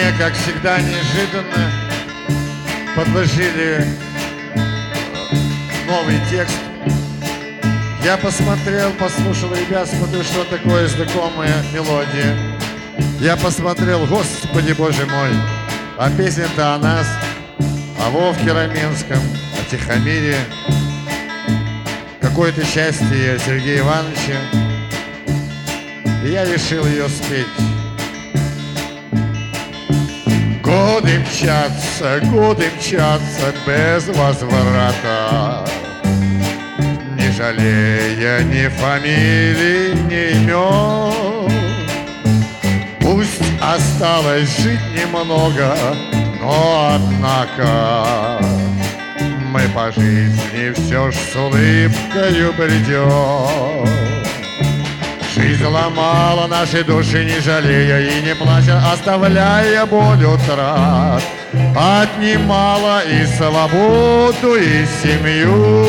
Мне, как всегда, неожиданно подложили новый текст. Я посмотрел, послушал, ребят, смотрю, что такое знакомая мелодия. Я посмотрел, Господи Боже мой, а песня-то о нас, о Вовке Раменском, о Тихомире, какой-то части Сергея Ивановича. И я решил ее спеть. Годы мчатся без возврата, не жалея ни фамилий, ни имен. Пусть осталось жить немного, но однако мы по жизни все ж с улыбкою бредем. Жизнь ломала наши души, не жалея и не плача, оставляя боль утрат, отнимала и свободу, и семью.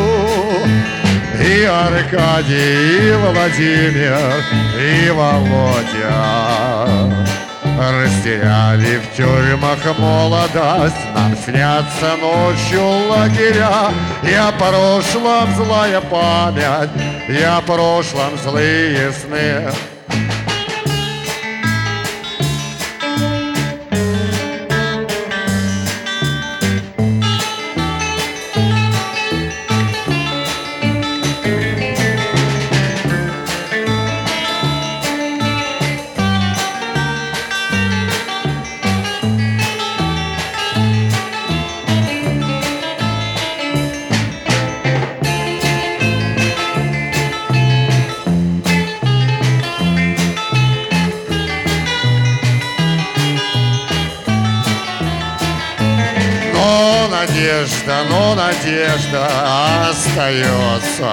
И Аркадий, и Владимир, и Володя растеряли в тюрьмах молодость. Нам снятся ночью лагеря, и о прошлом злая память, и о прошлом злые сны. Но надежда остается,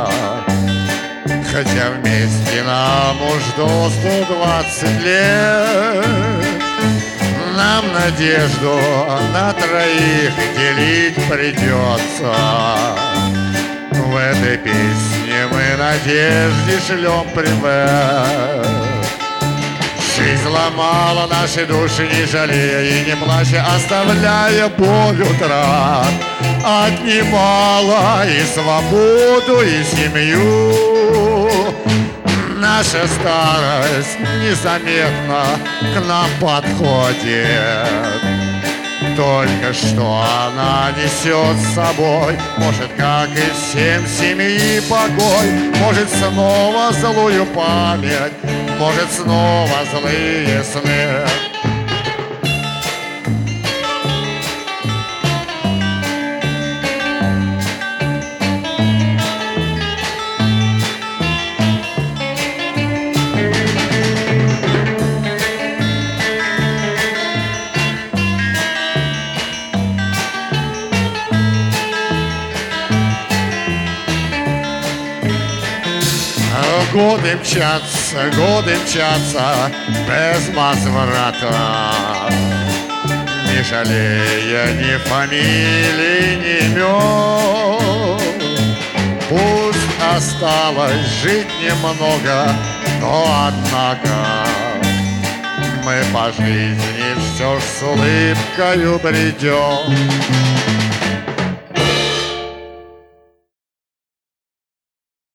хотя вместе нам уж до 120 лет. Нам надежду на троих делить придется. В этой песне мы надежде шлем привет. Жизнь ломала наши души, не жалея и не плача, оставляя боль утрат, отнимала и свободу, и семью. Наша старость незаметно к нам подходит. Только что она несет с собой, может, как и всем семьи покой, может, снова злую память, может, снова злые сны. Годы мчатся без возврата, не жалея ни фамилий, ни имен. Пусть осталось жить немного, но однако мы по жизни все ж с улыбкою бредем.